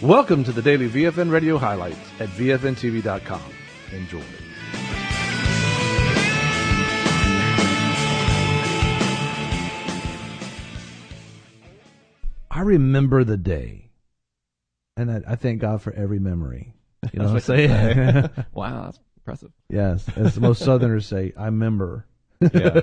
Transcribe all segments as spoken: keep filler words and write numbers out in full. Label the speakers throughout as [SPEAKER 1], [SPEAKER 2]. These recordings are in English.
[SPEAKER 1] Welcome to the daily V F N Radio highlights at V F N T V dot com. Enjoy. I remember the day, and I, I thank God for every memory. You know what I'm saying?
[SPEAKER 2] Wow, that's impressive.
[SPEAKER 1] Yes, as most Southerners say, I remember.
[SPEAKER 2] Yeah.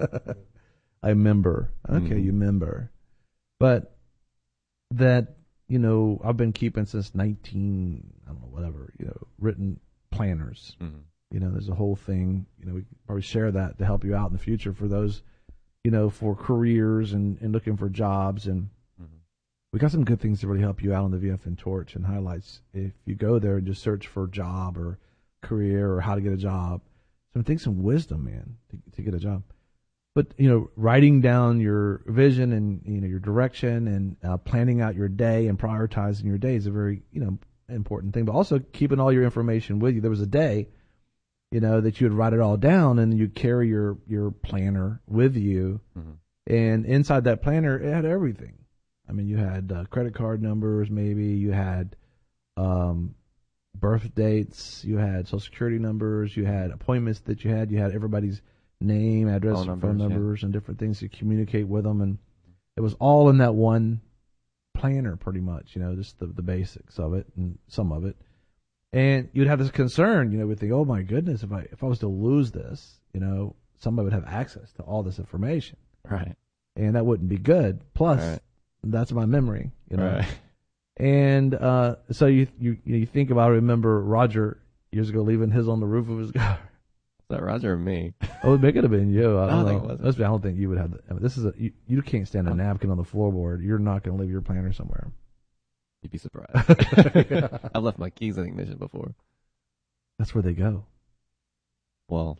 [SPEAKER 1] I remember. Okay,
[SPEAKER 2] Mm.
[SPEAKER 1] you remember. But that, you know, I've been keeping since nineteen, I don't know, whatever, you know, written planners.
[SPEAKER 2] Mm-hmm.
[SPEAKER 1] You know, there's a whole thing, you know, we can probably share that to help you out in the future for those, you know, for careers and, and looking for jobs. And
[SPEAKER 2] Mm-hmm.
[SPEAKER 1] we got some good things to really help you out on the V F N Torch and highlights. If you go there and just search for job or career or how to get a job, some things, some wisdom, man, to, to get a job. But, you know, writing down your vision and, you know, your direction and uh, planning out your day and prioritizing your day is a very, you know, important thing. But also keeping all your information with you. There was a day, you know, that you would write it all down and you'd carry your, your planner with you.
[SPEAKER 2] Mm-hmm.
[SPEAKER 1] And inside that planner, it had everything. I mean, you had uh, credit card numbers, maybe. You had um, birth dates. You had social security numbers. You had appointments that you had. You had everybody's name, address,
[SPEAKER 2] Phone
[SPEAKER 1] phone
[SPEAKER 2] numbers,
[SPEAKER 1] numbers, yeah. and different things to communicate with them. And it was all in that one planner, pretty much, you know, just the, the basics of it and some of it. And you'd have this concern, you know, we'd think, oh my goodness, if I if I was to lose this, you know, somebody would have access to all this information.
[SPEAKER 2] Right.
[SPEAKER 1] And that wouldn't be good. Plus,
[SPEAKER 2] right.
[SPEAKER 1] that's my memory, you know.
[SPEAKER 2] Right.
[SPEAKER 1] And uh, so you, you you think about, remember Roger years ago leaving his on the roof of his car.
[SPEAKER 2] Is that Roger or me?
[SPEAKER 1] Oh, it could have been you. I don't,
[SPEAKER 2] I don't
[SPEAKER 1] know.
[SPEAKER 2] think it was.
[SPEAKER 1] Let's be, I don't think you would have. The, I mean, this is a you, you can't stand a napkin on the floorboard. You're not going to leave your planner somewhere.
[SPEAKER 2] You'd be surprised. I've left my keys in the ignition before.
[SPEAKER 1] That's where they go.
[SPEAKER 2] Well,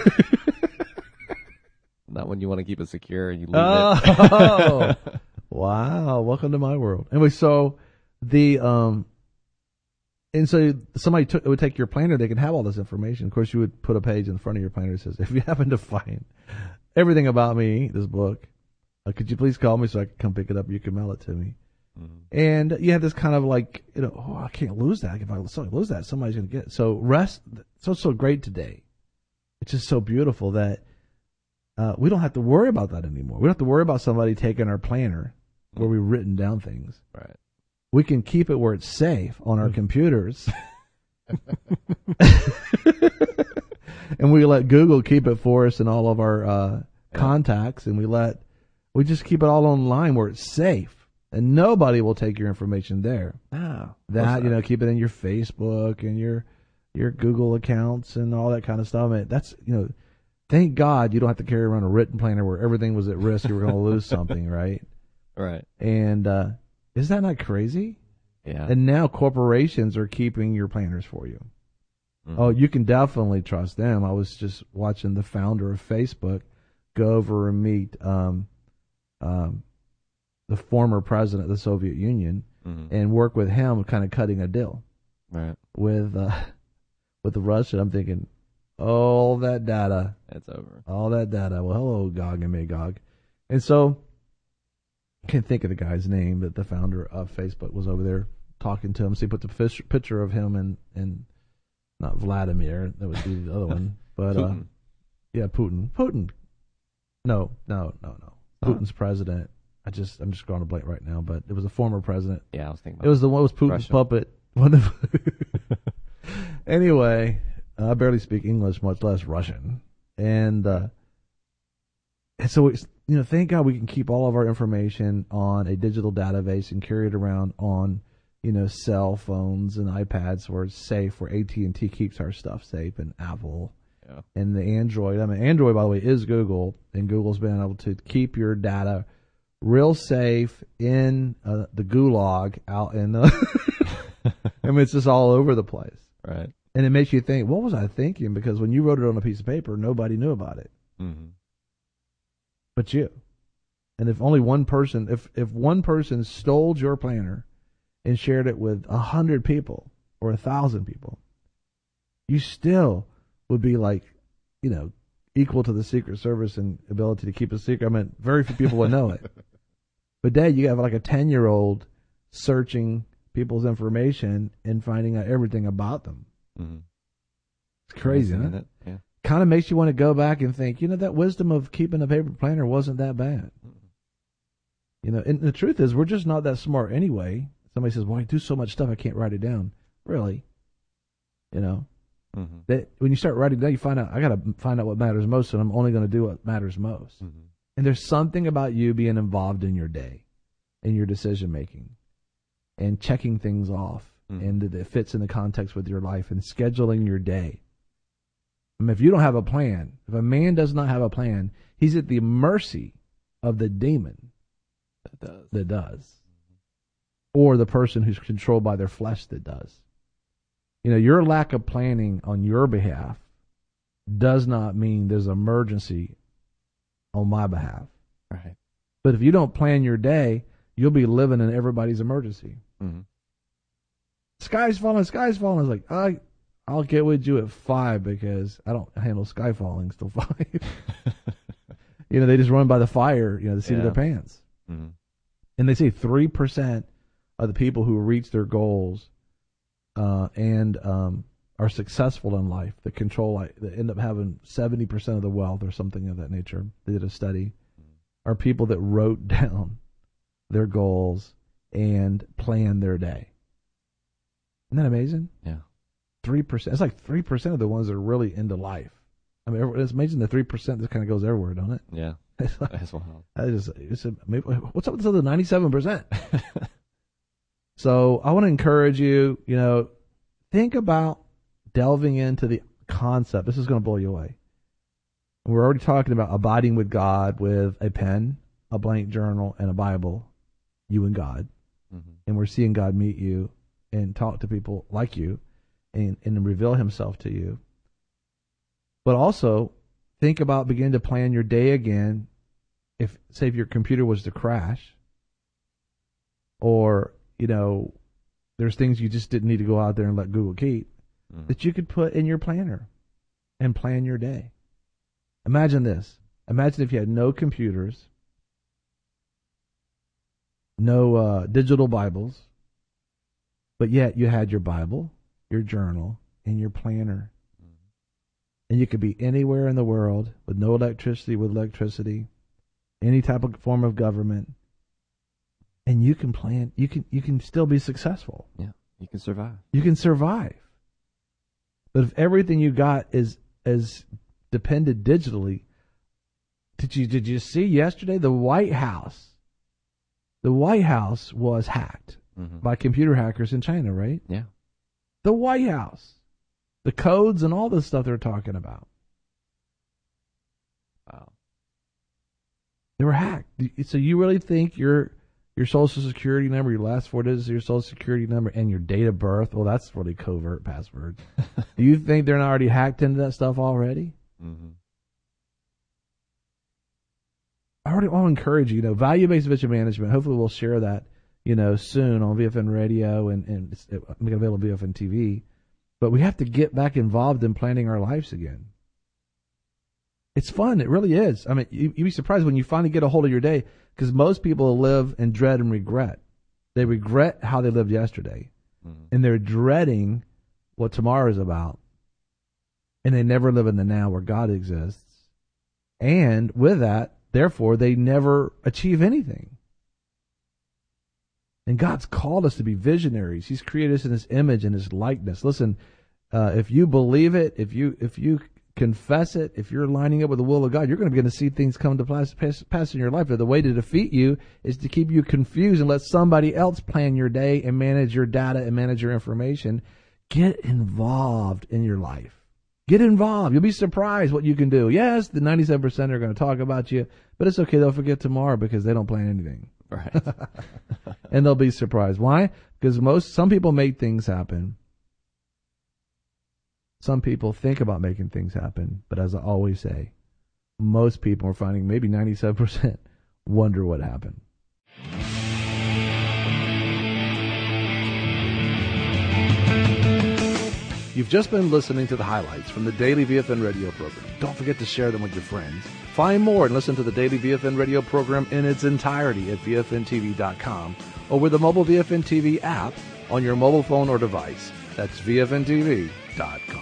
[SPEAKER 2] not when you want to keep it secure and you leave
[SPEAKER 1] Oh,
[SPEAKER 2] it.
[SPEAKER 1] wow! Welcome to my world. Anyway, so the um, and so somebody took, would take your planner. They can have all this information. Of course, you would put a page in front of your planner that says, "If you happen to find everything about me, this book, uh, could you please call me so I can come pick it up? You can mail it to me." Mm-hmm. And you have this kind of like, you know, oh, I can't lose that. If I lose that, somebody's going to get it. So rest. So so great today. It's just so beautiful that uh, we don't have to worry about that anymore. We don't have to worry about somebody taking our planner where we've written down things.
[SPEAKER 2] Right.
[SPEAKER 1] We can keep it where it's safe on our computers. And we let Google keep it for us and all of our uh, yeah. contacts. And we let, we just keep it all online where it's safe. And nobody will take your information there.
[SPEAKER 2] Oh,
[SPEAKER 1] that, you know, keep it in your Facebook and your your Google accounts and all that kind of stuff. I mean, that's, you know, thank God you don't have to carry around a written planner where everything was at risk. You were going to lose something, right?
[SPEAKER 2] Right.
[SPEAKER 1] And uh, is that not crazy?
[SPEAKER 2] Yeah.
[SPEAKER 1] And now corporations are keeping your planners for you. Mm-hmm. Oh, you can definitely trust them. I was just watching the founder of Facebook go over and meet um, um, the former president of the Soviet Union, mm-hmm. and work with him, kind of cutting a deal,
[SPEAKER 2] right,
[SPEAKER 1] with uh, with the Russian. I'm thinking, all that data,
[SPEAKER 2] it's over.
[SPEAKER 1] All that data. Well, hello, Gog and Magog, and so I can't think of the guy's name, but the founder of Facebook was over there talking to him. So he put the fish, picture of him and and not Vladimir, that would be the other one, but uh, yeah, Putin, Putin. No, no, no, no. Putin's huh? president. I just, I'm just going to blank right now, but it was a former president.
[SPEAKER 2] Yeah, I was thinking about
[SPEAKER 1] it. was the one, it was Putin's
[SPEAKER 2] Russia.
[SPEAKER 1] puppet. One of anyway, uh, I barely speak English, much less Russian. And, uh, and so, it's, you know, thank God we can keep all of our information on a digital database and carry it around on, you know, cell phones and iPads where it's safe, where A T and T keeps our stuff safe, and Apple. Yeah. And the Android. I mean, Android, by the way, is Google, and Google's been able to keep your data real safe in uh, the gulag out in the I mean, it's just all over the place.
[SPEAKER 2] Right.
[SPEAKER 1] And it makes you think, what was I thinking? Because when you wrote it on a piece of paper, nobody knew about it.
[SPEAKER 2] Mm-hmm.
[SPEAKER 1] But you. And if only one person, if, if one person stole your planner and shared it with a hundred people or a thousand people, you still would be like, you know, equal to the Secret Service in ability to keep a secret. I mean, very few people would know it. But Dad, you have like a ten-year-old searching people's information and finding out everything about them.
[SPEAKER 2] Mm-hmm.
[SPEAKER 1] It's crazy,
[SPEAKER 2] Isn't
[SPEAKER 1] huh?
[SPEAKER 2] it? Yeah.
[SPEAKER 1] Kind of makes you want to go back and think, you know, that wisdom of keeping a paper planner wasn't that bad.
[SPEAKER 2] Mm-hmm.
[SPEAKER 1] You know, and the truth is, we're just not that smart anyway. Somebody says, well, I do so much stuff, I can't write it down. Really? You know?
[SPEAKER 2] Mm-hmm.
[SPEAKER 1] That when you start writing down, you find out, I got to find out what matters most, and I'm only going to do what matters most.
[SPEAKER 2] Mm-hmm.
[SPEAKER 1] And there's something about you being involved in your day, in your decision making, and checking things off,
[SPEAKER 2] mm-hmm.
[SPEAKER 1] and that it fits in the context with your life, and scheduling your day. I mean, if you don't have a plan, if a man does not have a plan, he's at the mercy of the demon
[SPEAKER 2] That does.
[SPEAKER 1] that does, mm-hmm. or the person who's controlled by their flesh that does. You know, your lack of planning on your behalf does not mean there's an emergency on my behalf.
[SPEAKER 2] Right.
[SPEAKER 1] But if you don't plan your day, you'll be living in everybody's emergency.
[SPEAKER 2] Mm-hmm.
[SPEAKER 1] Sky's falling, sky's falling. It's like, I, I'll get with you at five because I don't handle sky falling till five. You know, they just run by the fire, you know, the seat
[SPEAKER 2] Yeah.
[SPEAKER 1] of their pants.
[SPEAKER 2] Mm-hmm.
[SPEAKER 1] And they say three percent of the people who reach their goals uh, and um, are successful in life, that control, like, that end up having seventy percent of the wealth or something of that nature, they did a study, are people that wrote down their goals and planned their day. Isn't that amazing?
[SPEAKER 2] Yeah.
[SPEAKER 1] three percent. It's like three percent of the ones that are really into life. I mean, it's amazing the three percent that kind of goes everywhere, don't it?
[SPEAKER 2] Yeah.
[SPEAKER 1] It's like,
[SPEAKER 2] That's wild.
[SPEAKER 1] I just, it's a, maybe, what's up with the other ninety-seven percent? So I want to encourage you, you know, think about delving into the concept. This is going to blow you away. We're already talking about abiding with God with a pen, a blank journal, and a Bible, you and God.
[SPEAKER 2] Mm-hmm.
[SPEAKER 1] And we're seeing God meet you and talk to people like you and, and reveal himself to you. But also think about beginning to plan your day again. If, say, if your computer was to crash, or, you know, there's things you just didn't need to go out there and let Google keep, mm. that you could put in your planner and plan your day. Imagine this. Imagine if you had no computers, no uh, digital Bibles, but yet you had your Bible, your journal, and your planner. Mm. And you could be anywhere in the world with no electricity, with electricity, any type of form of government, and you can plan. You can you can still be successful.
[SPEAKER 2] Yeah, you can survive.
[SPEAKER 1] You can survive. But if everything you got is is depended digitally, did you did you see yesterday the White House? The White House was hacked mm-hmm. by computer hackers in China, right?
[SPEAKER 2] Yeah.
[SPEAKER 1] The White House, the codes and all the stuff they're talking about.
[SPEAKER 2] Wow.
[SPEAKER 1] They were hacked. So you really think your your social security number, your last four digits of your social security number, and your date of birth, well, that's really covert passwords. Do you think they're not already hacked into that stuff already?
[SPEAKER 2] Mm-hmm.
[SPEAKER 1] I already want to encourage you, you know, value-based vision management. Hopefully we'll share that, you know, soon on V F N Radio and, and it's, it, make it available on V F N T V. But we have to get back involved in planning our lives again. It's fun. It really is. I mean, you, you'd be surprised when you finally get a hold of your day, because most people live in dread and regret. They regret how they lived yesterday, mm-hmm. and they're dreading what tomorrow is about, and they never live in the now where God exists. And with that, therefore, they never achieve anything. And God's called us to be visionaries. He's created us in His image and His likeness. Listen, uh, if you believe it, if you if you confess it, if you're lining up with the will of God, you're going to begin to see things come to pass, pass, pass in your life. But the way to defeat you is to keep you confused and let somebody else plan your day and manage your data and manage your information. Get involved in your life. Get involved. You'll be surprised what you can do. Yes, the ninety-seven percent are going to talk about you, but it's okay. They'll forget tomorrow because they don't plan anything.
[SPEAKER 2] Right.
[SPEAKER 1] And they'll be surprised. Why? Because most, some people make things happen. Some people think about making things happen, but as I always say, most people are finding maybe ninety-seven percent wonder what happened. You've just been listening to the highlights from the Daily V F N Radio program. Don't forget to share them with your friends. Find more and listen to the Daily V F N Radio program in its entirety at V F N T V dot com or with the mobile V F N T V app on your mobile phone or device. That's V F N T V dot com.